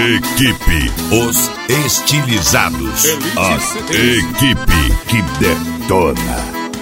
Equipe Os Estilizados. A equipe que detona.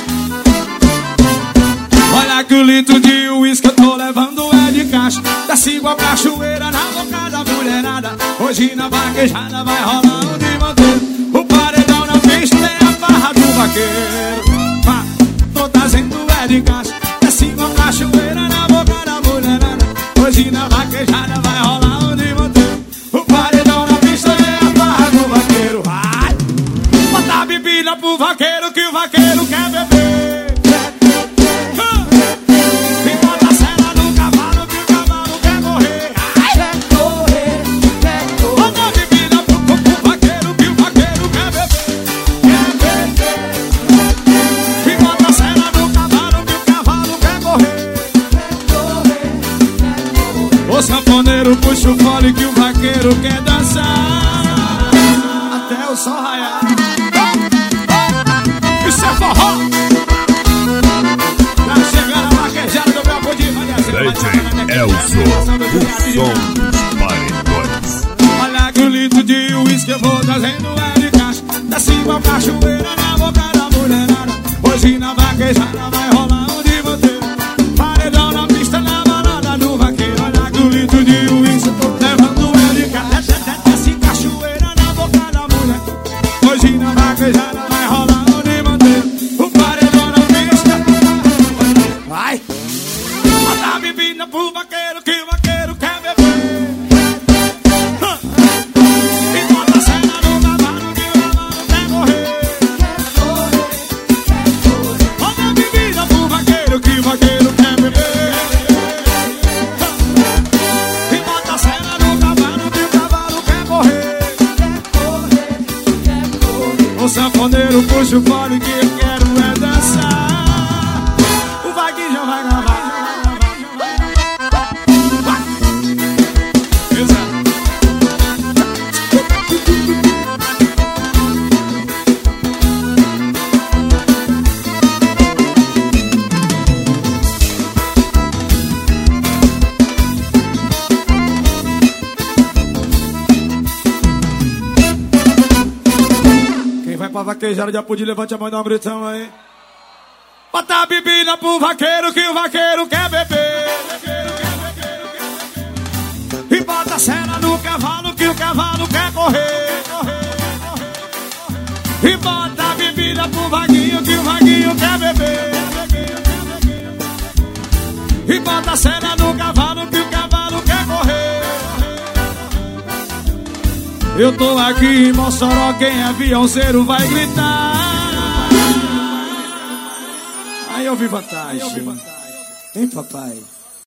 Olha que o litro de uísque eu tô levando é de caixa. Desce igual cachoeira na boca da mulherada. Hoje na vaquejada vai rolar um de manter. O paredão na pista tem a barra do vaqueiro. Tô trazendo é de caixa. Desce igual cachoeira na boca da mulherada. Hoje na vaquejada vai rolar um de manter. O paredão na pista tem a barra do vaqueiro. Vai! Bota a bebida pro vaqueiro que o vaqueiro quer beber. O sanfoneiro puxa o fole que o vaqueiro quer dançar até o sol raiar. Isso é forró. Pra chegar na vaquejada do meu DJ Elzo, o som dos paredões. Olha que o litro de uísque eu vou trazendo é de caixa. Desce igual cachoeira na boca da mulherada. Hoje na vaquejada vai rolar um de manter. Paredão na pista na balada do vaqueiro. O litro de uísque, levando ele de caixa. Desce cachoeira na boca da mulher. Hoje na vaquejada vai rolar um de manter. O paredão na pista. Vai! Bota a bebida pro vaqueiro que o vaqueiro quer beber. E bota a cena no cavalo que o cavalo quer correr. Bota a bebida pro vaqueiro que o vaqueiro quer beber. O sanfoneiro puxa o fone que eu quero é dançar. O Vaguinho já vai gravar. Pra vaquejada de Apodi, levante a mão e dá um gritão aí. Bota a bebida pro vaqueiro que o vaqueiro quer beber. E bota a cena no cavalo que o cavalo quer correr. E bota a bebida pro vaguinho que o vaguinho quer beber. E bota a cena no cavalo que o cavalo quer correr. Eu tô aqui em Mossoró, quem é Beyoncéro vai gritar. Aí eu vi vantagem. Hein, papai?